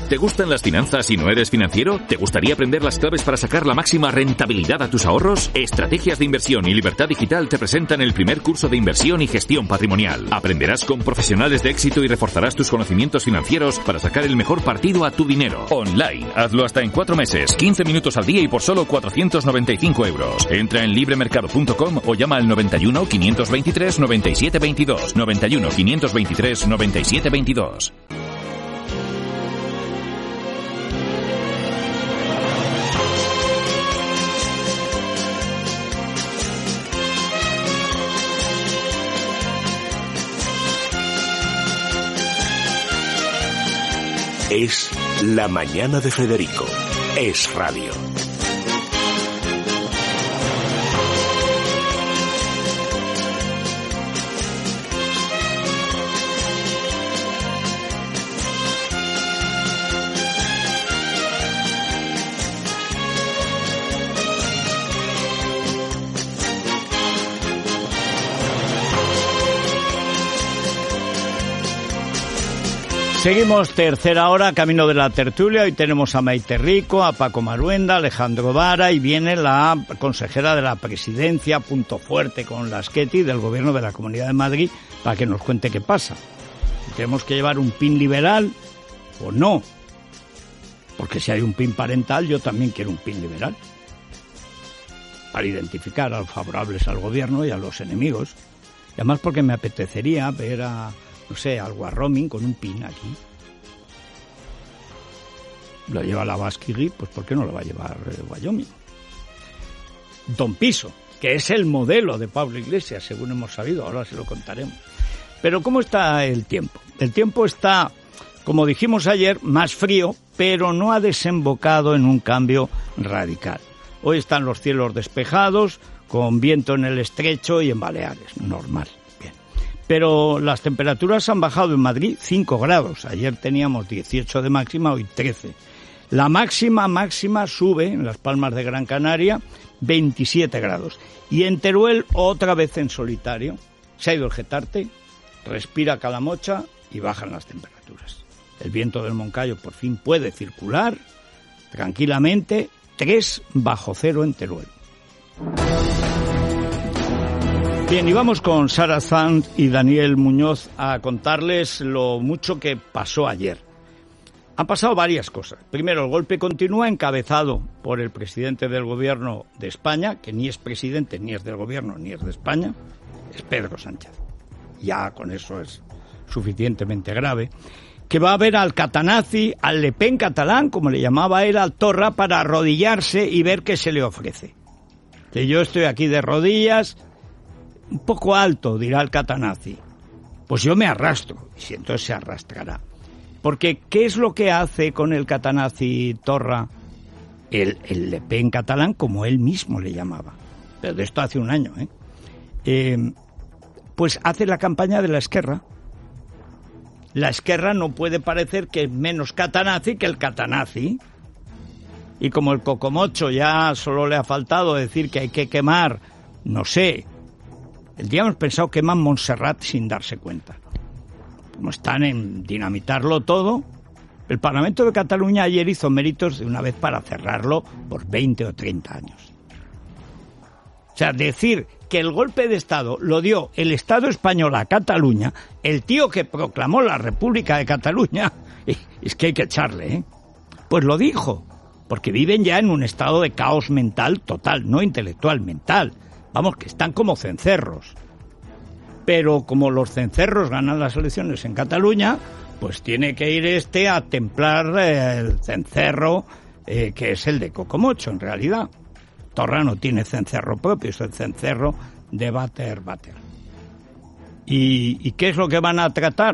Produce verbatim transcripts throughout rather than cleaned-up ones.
¿Te gustan las finanzas y no eres financiero? ¿Te gustaría aprender las claves para sacar la máxima rentabilidad a tus ahorros? Estrategias de Inversión y Libertad Digital te presentan el primer curso de inversión y gestión patrimonial. Aprenderás con profesionales de éxito y reforzarás tus conocimientos financieros para sacar el mejor partido a tu dinero. Online. Hazlo hasta en cuatro meses, quince minutos al día y por solo cuatrocientos noventa y cinco euros. Entra en libremercado punto com o llama al noventa y uno, quinientos veintitrés, noventa y siete veintidós. noventa y uno, quinientos veintitrés, noventa y siete veintidós. Es La Mañana de Federico. Es radio. Seguimos tercera hora, camino de la tertulia. Hoy tenemos a Maite Rico, a Paco Maruenda, a Alejandro Vara y viene la consejera de la Presidencia, punto fuerte con la Schetti del Gobierno de la Comunidad de Madrid, para que nos cuente qué pasa. Si tenemos que llevar un pin liberal o no. Porque si hay un pin parental, yo también quiero un pin liberal. Para identificar a los favorables al Gobierno y a los enemigos. Y además porque me apetecería ver a... no sé, al Warroming con un pin aquí. Lo lleva la Basquiri, pues ¿por qué no lo va a llevar eh, Wyoming? Don Piso, que es el modelo de Pablo Iglesias, según hemos sabido, ahora se lo contaremos. Pero ¿cómo está el tiempo? El tiempo está, como dijimos ayer, más frío, pero no ha desembocado en un cambio radical. Hoy están los cielos despejados, con viento en el estrecho y en Baleares, normal. Pero las temperaturas han bajado en Madrid cinco grados. Ayer teníamos dieciocho de máxima, hoy trece. La máxima máxima sube en Las Palmas de Gran Canaria, veintisiete grados. Y en Teruel, otra vez en solitario, se ha ido el Getarte, respira Calamocha y bajan las temperaturas. El viento del Moncayo por fin puede circular tranquilamente, tres bajo cero en Teruel. Bien, y vamos con Sara Sanz y Daniel Muñoz a contarles lo mucho que pasó ayer. Han pasado varias cosas. Primero, el golpe continúa encabezado por el presidente del Gobierno de España, que ni es presidente, ni es del Gobierno, ni es de España, es Pedro Sánchez. Ya con eso es suficientemente grave. Que va a ver al catanazi, al Le Pen catalán, como le llamaba él al Torra, para arrodillarse y ver qué se le ofrece. Que yo estoy aquí de rodillas... un poco alto, dirá el catanazi. Pues yo me arrastro, y si entonces se arrastrará. Porque, ¿qué es lo que hace con el catanazi Torra? El, el Le Pen catalán, como él mismo le llamaba. Pero de esto hace un año, ¿eh? eh pues hace la campaña de la Esquerra. La Esquerra no puede parecer que es menos catanazi que el catanazi. Y como el cocomocho ya solo le ha faltado decir que hay que quemar, no sé... El día hemos pensado queman Montserrat sin darse cuenta. Como están en dinamitarlo todo, el Parlamento de Cataluña ayer hizo méritos de una vez para cerrarlo por veinte o treinta años. O sea, decir que el golpe de Estado lo dio el Estado español a Cataluña, el tío que proclamó la República de Cataluña, es que hay que echarle, ¿eh? Pues lo dijo, porque viven ya en un estado de caos mental total, no intelectual, mental. Vamos, que están como cencerros. Pero como los cencerros ganan las elecciones en Cataluña, pues tiene que ir este a templar eh, el cencerro, eh, que es el de Cocomocho, en realidad. Torra no tiene cencerro propio, es el cencerro de Bater Bater. ¿Y, ¿Y qué es lo que van a tratar?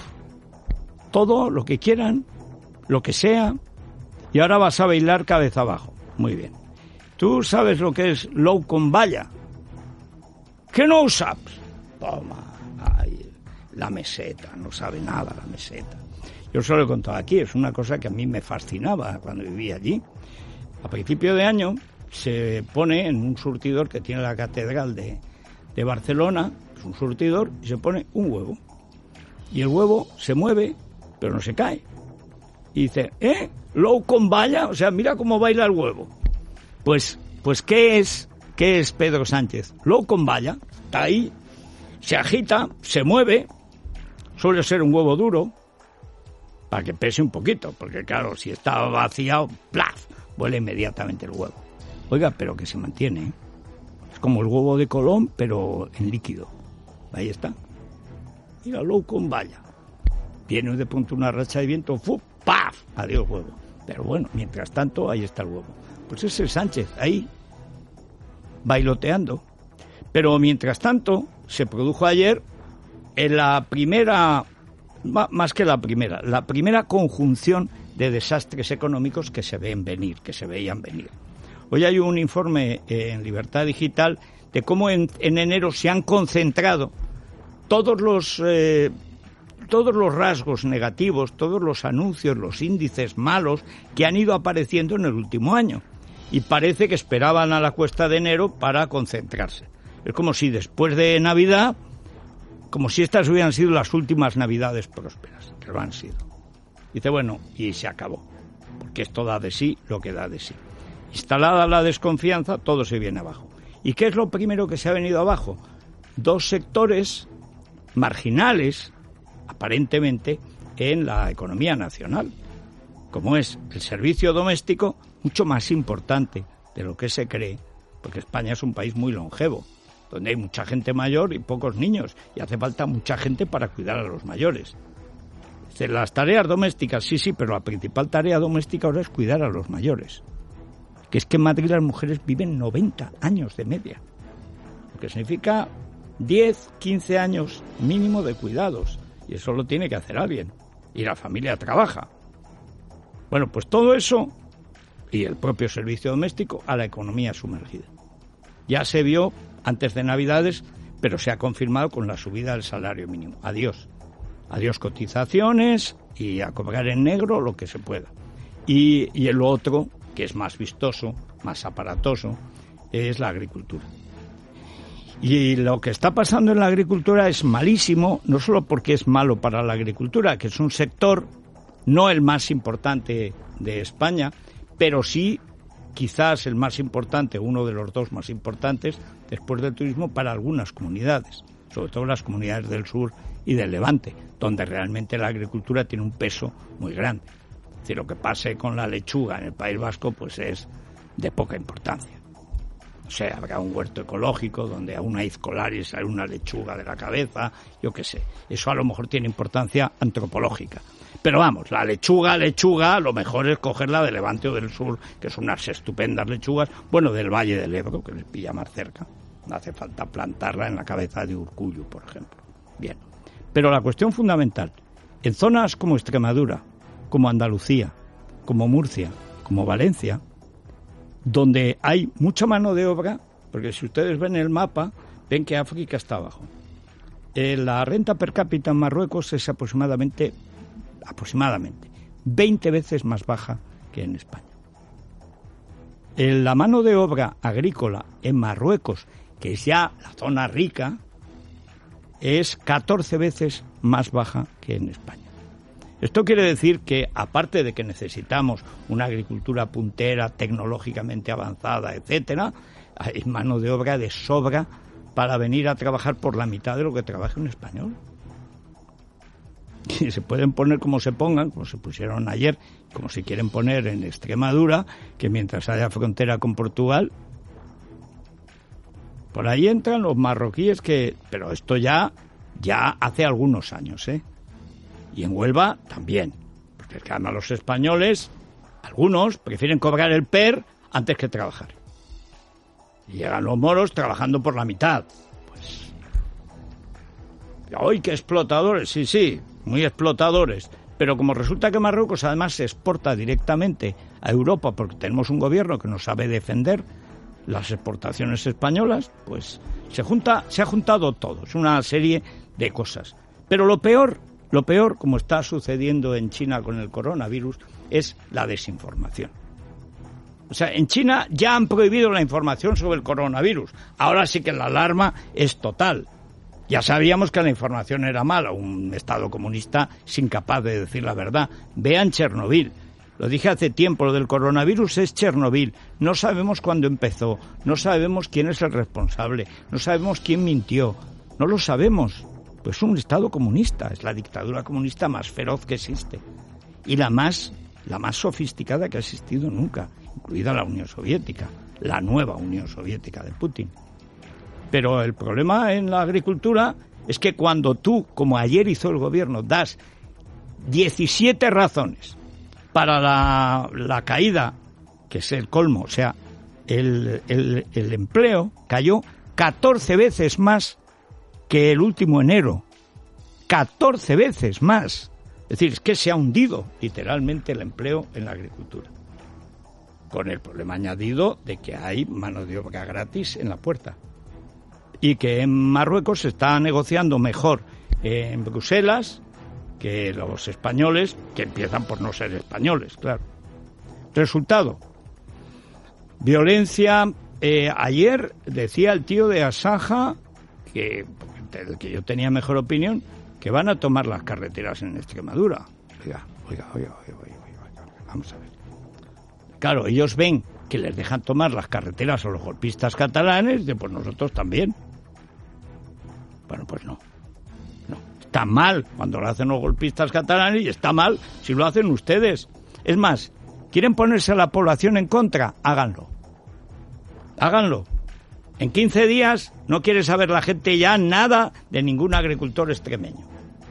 Todo, lo que quieran, lo que sea. Y ahora vas a bailar cabeza abajo. Muy bien. ¿Tú sabes lo que es low con valla? ¿Qué no sabes? Toma, ay, la meseta, no sabe nada la meseta. Yo se lo he contado aquí, es una cosa que a mí me fascinaba cuando vivía allí. A principio de año se pone en un surtidor que tiene la catedral de, de Barcelona, es un surtidor, y se pone un huevo. Y el huevo se mueve, pero no se cae. y dice, ¿eh? ¿Low con valla? O sea, mira cómo baila el huevo. Pues, pues ¿qué es, qué es Pedro Sánchez? Low con valla, está ahí, se agita, se mueve, suele ser un huevo duro, para que pese un poquito, porque claro, si está vaciado, ¡plaf!, vuela inmediatamente el huevo. Oiga, pero que se mantiene, ¿eh? Es como el huevo de Colón, pero en líquido. Ahí está. Mira, low con valla. Viene de pronto una racha de viento, ¡fu! ¡Paf! Adiós huevo. Pero bueno, mientras tanto, ahí está el huevo. Pues ese es Sánchez, ahí, bailoteando. Pero mientras tanto, se produjo ayer en la primera, más que la primera, la primera conjunción de desastres económicos que se ven venir, que se veían venir. Hoy hay un informe en Libertad Digital de cómo en, en enero se han concentrado todos los... Eh, todos los rasgos negativos, todos los anuncios, los índices malos que han ido apareciendo en el último año. Y parece que esperaban a la cuesta de enero para concentrarse. Es como si después de Navidad, como si estas hubieran sido las últimas Navidades prósperas, que lo han sido. Dice, bueno, y se acabó, porque esto da de sí lo que da de sí. Instalada la desconfianza, todo se viene abajo. ¿Y qué es lo primero que se ha venido abajo? Dos sectores marginales, aparentemente, en la economía nacional, como es el servicio doméstico, mucho más importante de lo que se cree, porque España es un país muy longevo, donde hay mucha gente mayor y pocos niños, y hace falta mucha gente para cuidar a los mayores. Las tareas domésticas, sí, sí, pero la principal tarea doméstica ahora es cuidar a los mayores. Que es que en Madrid las mujeres viven noventa años de media, lo que significa diez, quince años mínimo de cuidados. Y eso lo tiene que hacer alguien. Y la familia trabaja. Bueno, pues todo eso y el propio servicio doméstico a la economía sumergida. Ya se vio antes de Navidades, pero se ha confirmado con la subida del salario mínimo. Adiós. Adiós cotizaciones y a cobrar en negro lo que se pueda. Y, y el otro, que es más vistoso, más aparatoso, es la agricultura. Y lo que está pasando en la agricultura es malísimo, no solo porque es malo para la agricultura, que es un sector no el más importante de España, pero sí quizás el más importante, uno de los dos más importantes después del turismo para algunas comunidades, sobre todo las comunidades del sur y del Levante, donde realmente la agricultura tiene un peso muy grande. Es decir, lo que pase con la lechuga en el País Vasco pues es de poca importancia. O sea, habrá un huerto ecológico donde a una izcolaris sale una lechuga de la cabeza, yo qué sé. Eso a lo mejor tiene importancia antropológica. Pero vamos, la lechuga, lechuga, lo mejor es cogerla del Levante o del Sur, que son unas estupendas lechugas, bueno, del Valle del Ebro, que les pilla más cerca. No hace falta plantarla en la cabeza de Urkullu, por ejemplo. Bien. Pero la cuestión fundamental, en zonas como Extremadura, como Andalucía, como Murcia, como Valencia, donde hay mucha mano de obra, porque si ustedes ven el mapa, ven que África está abajo. Eh, la renta per cápita en Marruecos es aproximadamente, aproximadamente veinte veces más baja que en España. Eh, la mano de obra agrícola en Marruecos, que es ya la zona rica, es catorce veces más baja que en España. Esto quiere decir que, aparte de que necesitamos una agricultura puntera, tecnológicamente avanzada, etcétera, hay mano de obra de sobra para venir a trabajar por la mitad de lo que trabaja un español. Y se pueden poner como se pongan, como se pusieron ayer, como se quieren poner en Extremadura, que mientras haya frontera con Portugal, por ahí entran los marroquíes que... Pero esto ya, ya hace algunos años, ¿eh? Y en Huelva también, porque es que además los españoles, algunos, prefieren cobrar el P E R antes que trabajar. Y llegan los moros trabajando por la mitad. Pues, ¡ay, qué explotadores! Sí, sí, muy explotadores. Pero como resulta que Marruecos además se exporta directamente a Europa porque tenemos un gobierno que no sabe defender las exportaciones españolas, pues se junta, se ha juntado todo. Es una serie de cosas. Pero lo peor... Lo peor, como está sucediendo en China con el coronavirus, es la desinformación. O sea, en China ya han prohibido la información sobre el coronavirus. Ahora sí que la alarma es total. Ya sabíamos que la información era mala, un Estado comunista es incapaz de decir la verdad. Vean Chernobyl. Lo dije hace tiempo, lo del coronavirus es Chernobyl. No sabemos cuándo empezó, no sabemos quién es el responsable, no sabemos quién mintió, no lo sabemos. Pues es un Estado comunista, es la dictadura comunista más feroz que existe. Y la más, la más sofisticada que ha existido nunca, incluida la Unión Soviética, la nueva Unión Soviética de Putin. Pero el problema en la agricultura es que cuando tú, como ayer hizo el gobierno, das diecisiete razones para la, la caída, que es el colmo, o sea, el, el, el empleo cayó catorce veces más que el último enero. catorce veces más. Es decir, es que se ha hundido literalmente el empleo en la agricultura. Con el problema añadido de que hay mano de obra gratis en la puerta. Y que en Marruecos se está negociando mejor en Bruselas que los españoles, que empiezan por no ser españoles, claro. Resultado, violencia. Eh, ayer decía el tío de Asaja, que, del que yo tenía mejor opinión, que van a tomar las carreteras en Extremadura. Oiga, oiga, oiga, oiga, oiga, oiga, vamos a ver. Claro, ellos ven que les dejan tomar las carreteras a los golpistas catalanes, y pues nosotros también. Bueno, pues no. No. Está mal cuando lo hacen los golpistas catalanes y está mal si lo hacen ustedes. Es más, ¿quieren ponerse a la población en contra? Háganlo. Háganlo. En quince días no quiere saber la gente ya nada de ningún agricultor extremeño.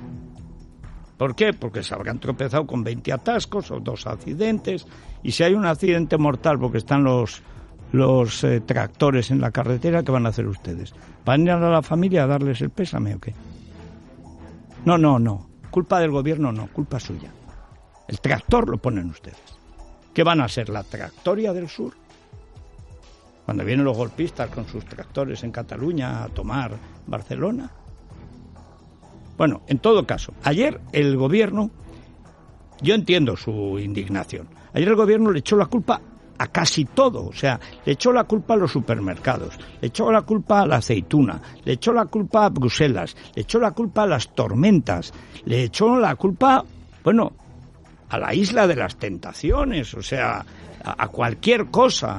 ¿Por qué? Porque se habrán tropezado con veinte atascos o dos accidentes. Y si hay un accidente mortal porque están los, los eh, tractores en la carretera, ¿qué van a hacer ustedes? ¿Van a ir a la familia a darles el pésame o qué? No, no, no. Culpa del gobierno no, culpa suya. El tractor lo ponen ustedes. ¿Qué van a ser? ¿La tractoria del sur? Cuando vienen los golpistas con sus tractores en Cataluña a tomar Barcelona. Bueno, en todo caso, ayer el gobierno, yo entiendo su indignación, ayer el gobierno le echó la culpa a casi todo, o sea, le echó la culpa a los supermercados, le echó la culpa a la aceituna, le echó la culpa a Bruselas, le echó la culpa a las tormentas, le echó la culpa, bueno, a la isla de las tentaciones, o sea, a, a cualquier cosa.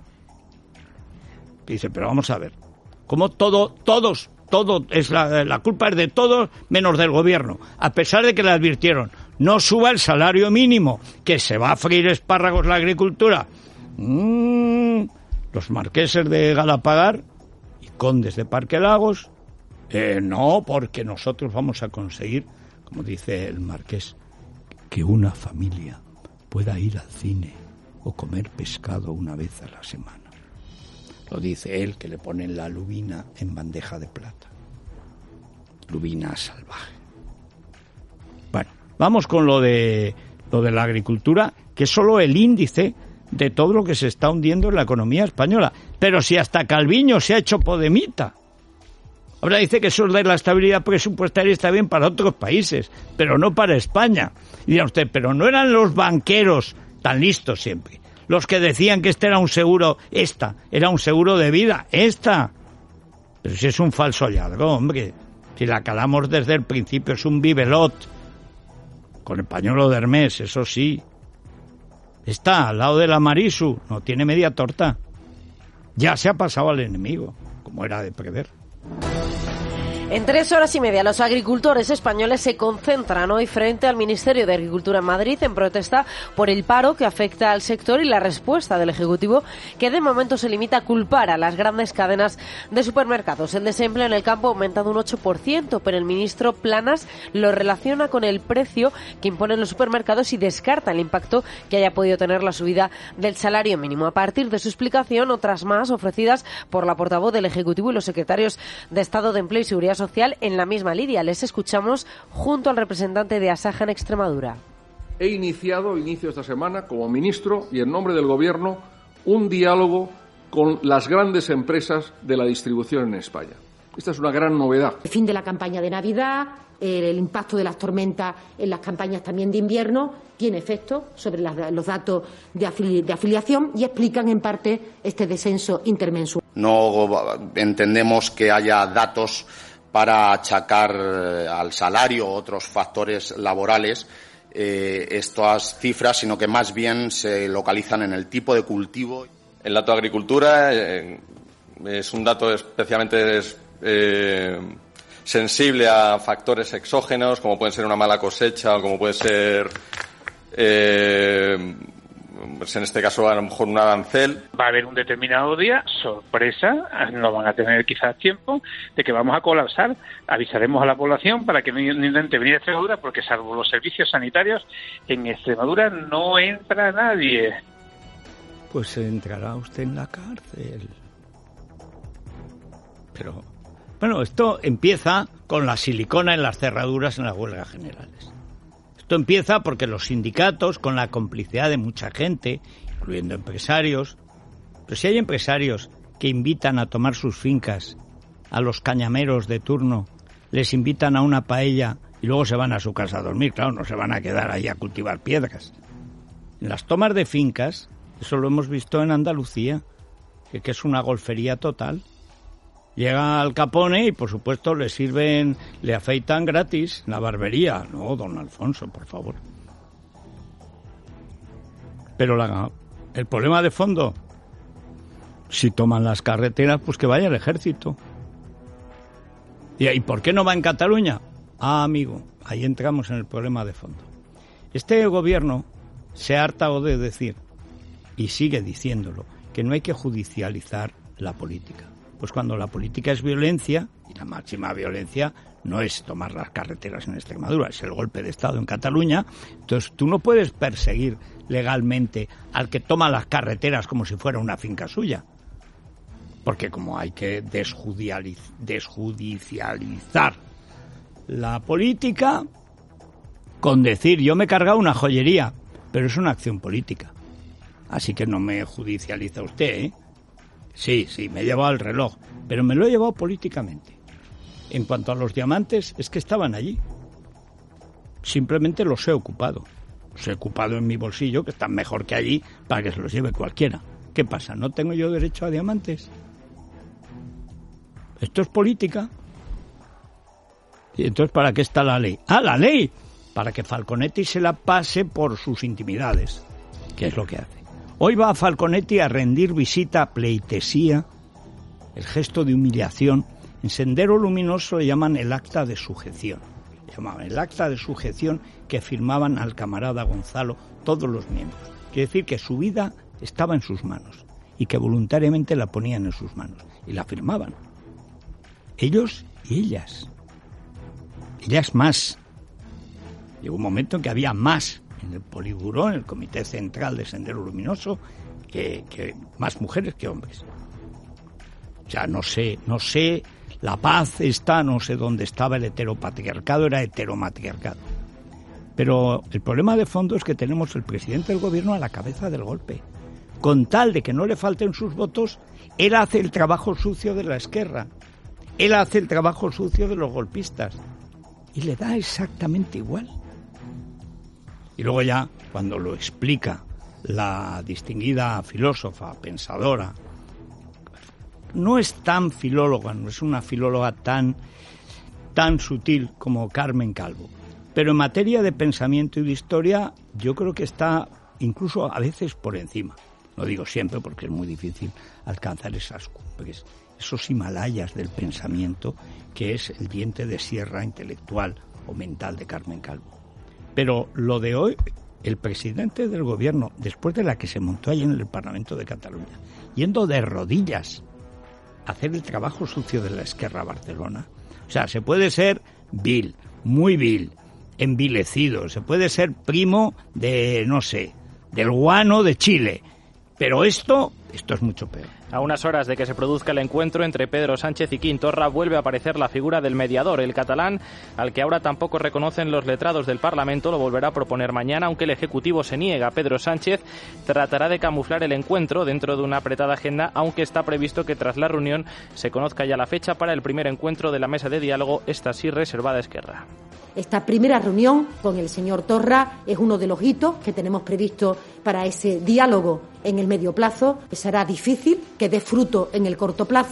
Dice, pero vamos a ver, ¿cómo todo, todos, todo, es la, la culpa es de todos menos del gobierno? A pesar de que le advirtieron, no suba el salario mínimo, que se va a freír espárragos la agricultura. Mm, los marqueses de Galapagar y condes de Parque Lagos, eh, no, porque nosotros vamos a conseguir, como dice el marqués, que una familia pueda ir al cine o comer pescado una vez a la semana. Lo dice él, que le ponen la lubina en bandeja de plata. Lubina salvaje. Bueno, vamos con lo de lo de la agricultura, que es solo el índice de todo lo que se está hundiendo en la economía española. Pero si hasta Calviño se ha hecho podemita. Ahora dice que eso de la estabilidad presupuestaria está bien para otros países, pero no para España. Y dirá usted, pero no eran los banqueros tan listos siempre los que decían que este era un seguro, esta, era un seguro de vida, esta. Pero si es un falso hallazgo, hombre. Si la calamos desde el principio, es un bibelot. Con el pañuelo de Hermès, eso sí. Está al lado de la Marisu, no tiene media torta. Ya se ha pasado al enemigo, como era de prever. En tres horas y media, los agricultores españoles se concentran hoy frente al Ministerio de Agricultura en Madrid en protesta por el paro que afecta al sector y la respuesta del Ejecutivo, que de momento se limita a culpar a las grandes cadenas de supermercados. El desempleo en el campo ha aumentado un ocho por ciento, pero el ministro Planas lo relaciona con el precio que imponen los supermercados y descarta el impacto que haya podido tener la subida del salario mínimo. A partir de su explicación, otras más ofrecidas por la portavoz del Ejecutivo y los secretarios de Estado de Empleo y Seguridad Social en la misma línea. Les escuchamos junto al representante de Asaja en Extremadura. He iniciado, inicio esta semana, como ministro y en nombre del Gobierno, un diálogo con las grandes empresas de la distribución en España. Esta es una gran novedad. El fin de la campaña de Navidad, el impacto de las tormentas en las campañas también de invierno, tiene efecto sobre las, los datos de, afili- de afiliación y explican en parte este descenso intermensual. No entendemos que haya datos para achacar al salario u otros factores laborales eh, estas cifras, sino que más bien se localizan en el tipo de cultivo. El dato de agricultura eh, es un dato especialmente eh, sensible a factores exógenos, como pueden ser una mala cosecha o como puede ser, eh, pues en este caso, a lo mejor un arancel. Va a haber un determinado día, sorpresa, no van a tener quizás tiempo, de que vamos a colapsar. Avisaremos a la población para que no intente venir a Extremadura, porque salvo los servicios sanitarios, en Extremadura no entra nadie. Pues entrará usted en la cárcel. Pero, bueno, esto empieza con la silicona en las cerraduras en las huelgas generales. Esto empieza porque los sindicatos, con la complicidad de mucha gente, incluyendo empresarios, pero si hay empresarios que invitan a tomar sus fincas a los cañameros de turno, les invitan a una paella y luego se van a su casa a dormir, claro, no se van a quedar ahí a cultivar piedras. En las tomas de fincas, eso lo hemos visto en Andalucía, que, que es una golfería total. Llega Al Capone y, por supuesto, le sirven, le afeitan gratis en la barbería. No, don Alfonso, por favor. Pero la, el problema de fondo, si toman las carreteras, pues que vaya el ejército. ¿Y, ¿y por qué no va en Cataluña? Ah, amigo, ahí entramos en el problema de fondo. Este gobierno se ha hartado de decir, y sigue diciéndolo, que no hay que judicializar la política. Pues cuando la política es violencia, y la máxima violencia no es tomar las carreteras en Extremadura, es el golpe de Estado en Cataluña, entonces tú no puedes perseguir legalmente al que toma las carreteras como si fuera una finca suya. Porque como hay que desjudicializ- desjudicializar la política, con decir yo me he cargado una joyería, pero es una acción política. Así que no me judicializa usted, ¿eh? Sí, sí, me he llevado el reloj, pero me lo he llevado políticamente. En cuanto a los diamantes, es que estaban allí. Simplemente los he ocupado. Los he ocupado en mi bolsillo, que están mejor que allí, para que se los lleve cualquiera. ¿Qué pasa? ¿No tengo yo derecho a diamantes? Esto es política. ¿Y entonces para qué está la ley? ¡Ah, la ley! Para que Falconetti se la pase por sus intimidades, que es lo que hace. Hoy va a Falconetti a rendir visita a pleitesía, el gesto de humillación. En Sendero Luminoso le llaman el acta de sujeción. Le llamaban el acta de sujeción que firmaban al camarada Gonzalo todos los miembros. Quiere decir que su vida estaba en sus manos y que voluntariamente la ponían en sus manos y la firmaban. Ellos y ellas. Ellas más. Llegó un momento en que había más en el Politburó, en el Comité Central de Sendero Luminoso, que, que más mujeres que hombres. O sea, no sé, no sé, la paz está, no sé dónde estaba el heteropatriarcado, era heteromatriarcado. Pero el problema de fondo es que tenemos el presidente del gobierno a la cabeza del golpe. Con tal de que no le falten sus votos, él hace el trabajo sucio de la Esquerra. Él hace el trabajo sucio de los golpistas. Y le da exactamente igual. Y luego ya, cuando lo explica la distinguida filósofa, pensadora, no es tan filóloga, no es una filóloga tan, tan sutil como Carmen Calvo, pero en materia de pensamiento y de historia yo creo que está incluso a veces por encima. No digo siempre porque es muy difícil alcanzar esas cumbres, esos Himalayas del pensamiento que es el diente de sierra intelectual o mental de Carmen Calvo. Pero lo de hoy, el presidente del gobierno, después de la que se montó allí en el Parlamento de Cataluña, yendo de rodillas a hacer el trabajo sucio de la Esquerra Barcelona. O sea, se puede ser vil, muy vil, envilecido, se puede ser primo de, no sé, del guano de Chile, pero esto, esto es mucho peor. A unas horas de que se produzca el encuentro entre Pedro Sánchez y Quim Torra, vuelve a aparecer la figura del mediador. El catalán, al que ahora tampoco reconocen los letrados del Parlamento, lo volverá a proponer mañana, aunque el Ejecutivo se niega. Pedro Sánchez tratará de camuflar el encuentro dentro de una apretada agenda, aunque está previsto que tras la reunión se conozca ya la fecha para el primer encuentro de la mesa de diálogo, esta sí reservada a Esquerra. Esta primera reunión con el señor Torra es uno de los hitos que tenemos previsto para ese diálogo en el medio plazo. Será difícil que dé fruto en el corto plazo,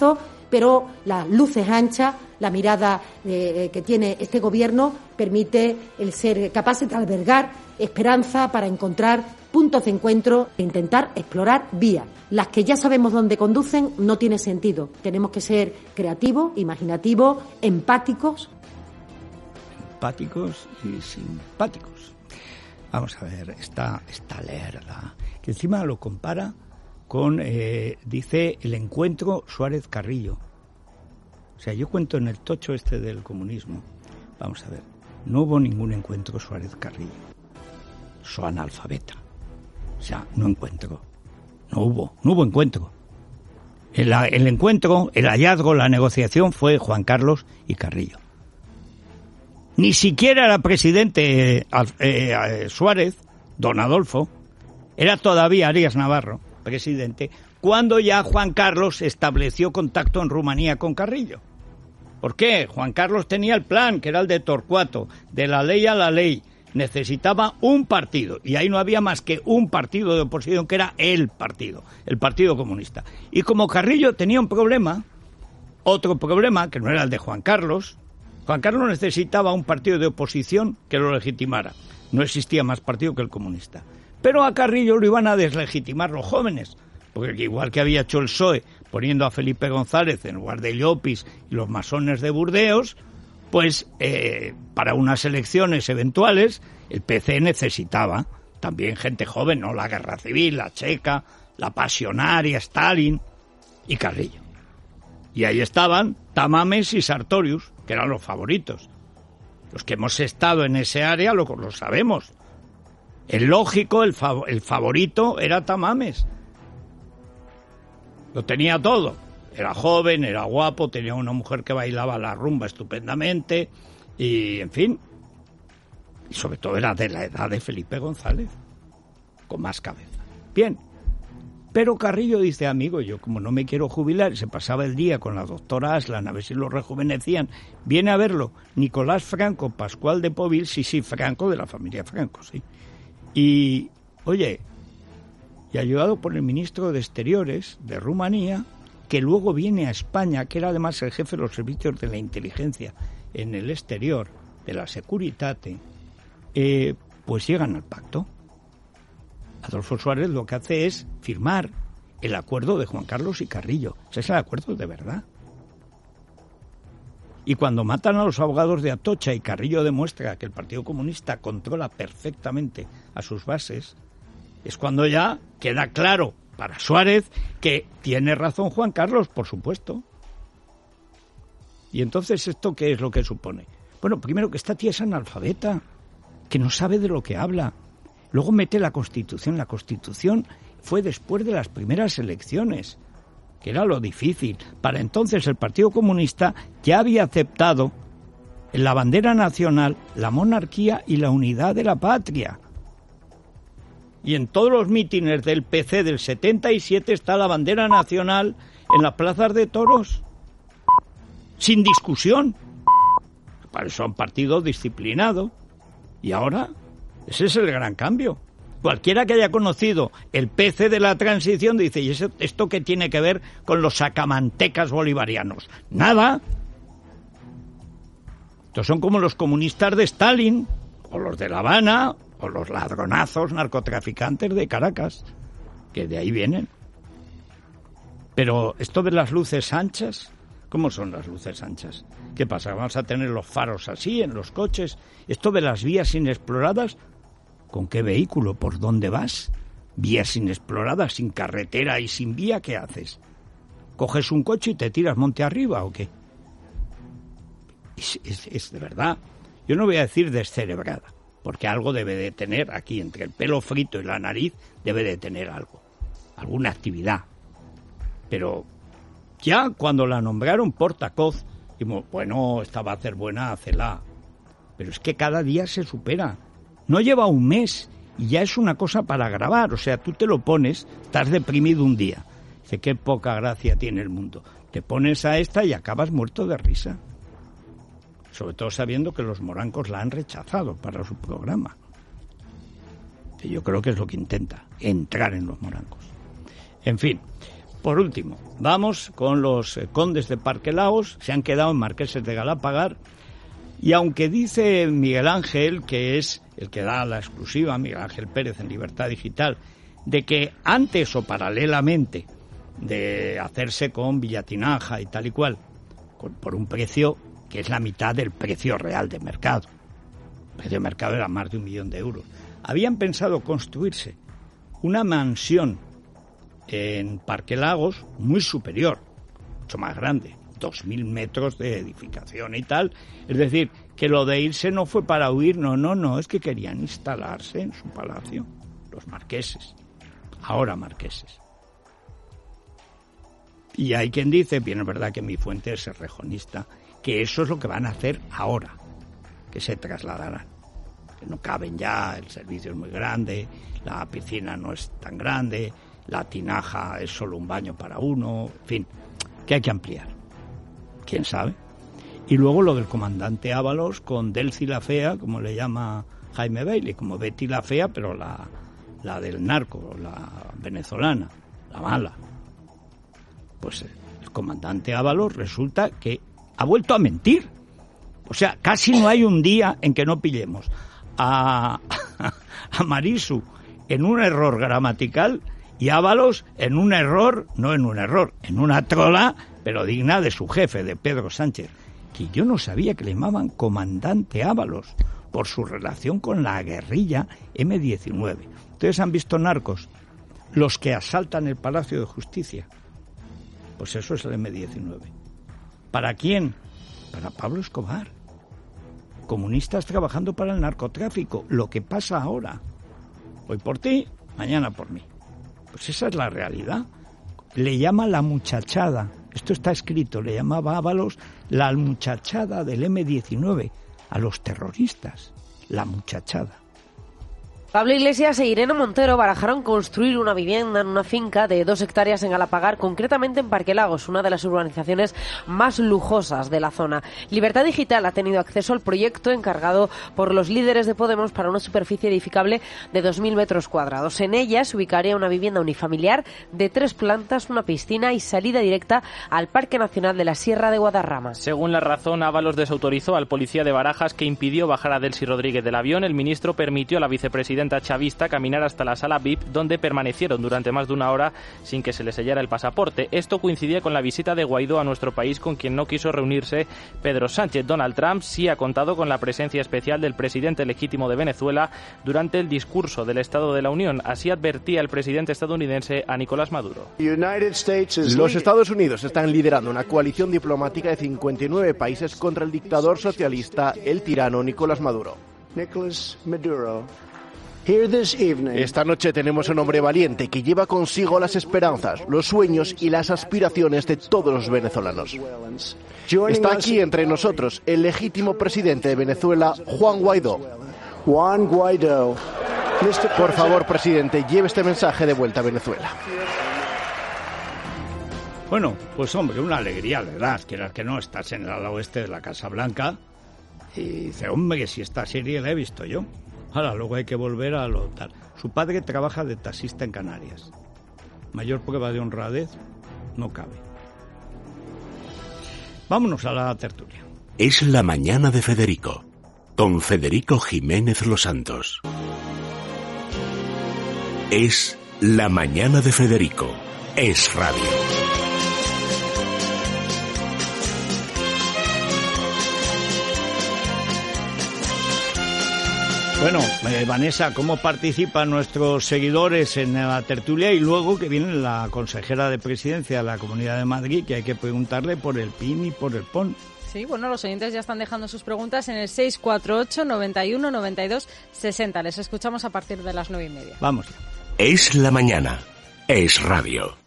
pero las luces anchas, la mirada eh, que tiene este Gobierno permite el ser capaces de albergar esperanza para encontrar puntos de encuentro e intentar explorar vías. Las que ya sabemos dónde conducen no tiene sentido. Tenemos que ser creativos, imaginativos, empáticos. Empáticos y simpáticos. Vamos a ver, esta, esta lerda, que encima lo compara con, eh, dice, el encuentro Suárez-Carrillo. O sea, yo cuento en el tocho este del comunismo. Vamos a ver, no hubo ningún encuentro Suárez-Carrillo. Soy analfabeta. O sea, no encuentro. No hubo, no hubo encuentro. El, el encuentro, el hallazgo, la negociación fue Juan Carlos y Carrillo. Ni siquiera era presidente eh, eh, Suárez, don Adolfo, era todavía Arias Navarro, presidente, cuando ya Juan Carlos estableció contacto en Rumanía con Carrillo. ¿Por qué? Juan Carlos tenía el plan, que era el de Torcuato, de la ley a la ley. Necesitaba un partido, y ahí no había más que un partido de oposición, que era el partido, el Partido Comunista. Y como Carrillo tenía un problema, otro problema, que no era el de Juan Carlos, Juan Carlos necesitaba un partido de oposición que lo legitimara. No existía más partido que el comunista. Pero a Carrillo lo iban a deslegitimar los jóvenes, porque igual que había hecho el P S O E poniendo a Felipe González en lugar de Llopis y los masones de Burdeos, pues eh, para unas elecciones eventuales el P C necesitaba también gente joven, no la guerra civil, la checa, la pasionaria, Stalin y Carrillo. Y ahí estaban Tamames y Sartorius, que eran los favoritos. Los que hemos estado en ese área lo, lo sabemos. El lógico, el, fav- el favorito era Tamames. Lo tenía todo. Era joven, era guapo, tenía una mujer que bailaba la rumba estupendamente y, en fin, y sobre todo era de la edad de Felipe González, con más cabeza. Bien, pero Carrillo dice, amigo, yo como no me quiero jubilar, se pasaba el día con la doctora Aslan a ver si lo rejuvenecían, viene a verlo Nicolás Franco, Pascual de Povil, sí, sí, Franco, de la familia Franco, sí. Y, oye, y ayudado por el ministro de Exteriores de Rumanía, que luego viene a España, que era además el jefe de los servicios de la inteligencia en el exterior, de la Securitate, eh, pues llegan al pacto. Adolfo Suárez lo que hace es firmar el acuerdo de Juan Carlos y Carrillo. Ese es el acuerdo de verdad. Y cuando matan a los abogados de Atocha y Carrillo demuestra que el Partido Comunista controla perfectamente a sus bases, es cuando ya queda claro para Suárez que tiene razón Juan Carlos, por supuesto. Y entonces, ¿esto qué es lo que supone? Bueno, primero que esta tía es analfabeta, que no sabe de lo que habla. Luego mete la Constitución. La Constitución fue después de las primeras elecciones, que era lo difícil. Para entonces el Partido Comunista ya había aceptado en la bandera nacional la monarquía y la unidad de la patria. Y en todos los mítines del P C del setenta y siete está la bandera nacional en las plazas de toros, sin discusión. Para eso han partido disciplinado. Y ahora, ese es el gran cambio. Cualquiera que haya conocido el P C de la transición dice, ¿y eso, esto qué tiene que ver con los sacamantecas bolivarianos? Nada. Estos son como los comunistas de Stalin, o los de La Habana, o los ladronazos narcotraficantes de Caracas, que de ahí vienen. Pero esto de las luces anchas, ¿cómo son las luces anchas? ¿Qué pasa? ¿Vamos a tener los faros así en los coches? Esto de las vías inexploradas, ¿con qué vehículo? ¿Por dónde vas? Vías inexploradas, sin carretera y sin vía, ¿qué haces? ¿Coges un coche y te tiras monte arriba o qué? Es, es, es de verdad. Yo no voy a decir descerebrada, porque algo debe de tener aquí, entre el pelo frito y la nariz, debe de tener algo, alguna actividad. Pero ya cuando la nombraron portavoz, dijimos, bueno, esta va a ser buena, hácela. Pero es que cada día se supera. No lleva un mes y ya es una cosa para grabar. O sea, tú te lo pones, estás deprimido un día. Dice, qué poca gracia tiene el mundo. Te pones a esta y acabas muerto de risa. Sobre todo sabiendo que los morancos la han rechazado para su programa. Que yo creo que es lo que intenta, entrar en los morancos. En fin, Por último, vamos con los eh, condes de Parque Lagos, se han quedado en Marqueses de Galapagar, y aunque dice Miguel Ángel, que es el que da la exclusiva, Miguel Ángel Pérez en Libertad Digital, de que antes o paralelamente de hacerse con Villatinaja y tal y cual, con, por un precio que es la mitad del precio real de mercado, el precio de mercado era más de un millón de euros, habían pensado construirse una mansión en Parque Lagos muy superior, mucho más grande, dos mil metros de edificación y tal. Es decir, que lo de irse no fue para huir, no, no, no, es que querían instalarse en su palacio, los marqueses, ahora marqueses. Y hay quien dice, bien es verdad que mi fuente es rejonista, que eso es lo que van a hacer ahora, que se trasladarán. Que no caben ya, el servicio es muy grande, la piscina no es tan grande, la tinaja es solo un baño para uno, en fin, que hay que ampliar. ¿Quién sabe? Y luego lo del comandante Ábalos con Delcy la Fea, como le llama Jaime Bailey, como Betty la Fea, pero la, la del narco, la venezolana, la mala. Pues el comandante Ábalos resulta que ha vuelto a mentir. O sea, casi no hay un día en que no pillemos a, a Marisu en un error gramatical y Ábalos en un error, no en un error, en una trola, pero digna de su jefe, de Pedro Sánchez, que yo no sabía que le llamaban comandante Ábalos por su relación con la guerrilla eme diecinueve. ¿Ustedes han visto Narcos? Los que asaltan el Palacio de Justicia. Pues eso es el eme diecinueve. ¿Para quién? Para Pablo Escobar. Comunistas trabajando para el narcotráfico, lo que pasa ahora. Hoy por ti, mañana por mí. Pues esa es la realidad. Le llama la muchachada, esto está escrito, le llamaba Ábalos la muchachada del eme diecinueve, a los terroristas, la muchachada. Pablo Iglesias e Irene Montero barajaron construir una vivienda en una finca de dos hectáreas en Galapagar, concretamente en Parque Lagos, una de las urbanizaciones más lujosas de la zona. Libertad Digital ha tenido acceso al proyecto encargado por los líderes de Podemos para una superficie edificable de dos mil metros cuadrados. En ella se ubicaría una vivienda unifamiliar de tres plantas, una piscina y salida directa al Parque Nacional de la Sierra de Guadarrama. Según La Razón, Ábalos desautorizó al policía de Barajas que impidió bajar a Delcy Rodríguez del avión. El ministro permitió a la vicepresidenta chavista caminar hasta la sala V I P, donde permanecieron durante más de una hora sin que se les sellara el pasaporte. Esto coincidía con la visita de Guaidó a nuestro país, con quien no quiso reunirse Pedro Sánchez. Donald Trump sí ha contado con la presencia especial del presidente legítimo de Venezuela durante el discurso del Estado de la Unión. Así advertía el presidente estadounidense a Nicolás Maduro. Los Estados Unidos están liderando una coalición diplomática de cincuenta y nueve países contra el dictador socialista, el tirano Nicolás Maduro. Nicolás Maduro. Esta noche tenemos a un hombre valiente que lleva consigo las esperanzas, los sueños y las aspiraciones de todos los venezolanos. Está aquí entre nosotros el legítimo presidente de Venezuela, Juan Guaidó. Juan Guaidó. Por favor, presidente, lleve este mensaje de vuelta a Venezuela. Bueno, pues hombre, una alegría, ¿verdad? Que era que no estás en el ala oeste de la Casa Blanca. Y dice, hombre, que si esta serie la he visto yo. Ahora, luego hay que volver a lo tal. Su padre trabaja de taxista en Canarias. Mayor prueba de honradez no cabe. Vámonos a la tertulia. Es la mañana de Federico, con Federico Jiménez Los Santos. Es la mañana de Federico. Es radio. Bueno, eh, Vanessa, ¿cómo participan nuestros seguidores en la tertulia? Y luego que viene la consejera de Presidencia de la Comunidad de Madrid, que hay que preguntarle por el P I N y por el P O N. Sí, bueno, los oyentes ya están dejando sus preguntas en el seis cuatro ocho, noventa y uno, noventa y dos, sesenta. Les escuchamos a partir de las nueve y media. Vamos. Es la mañana. Es radio.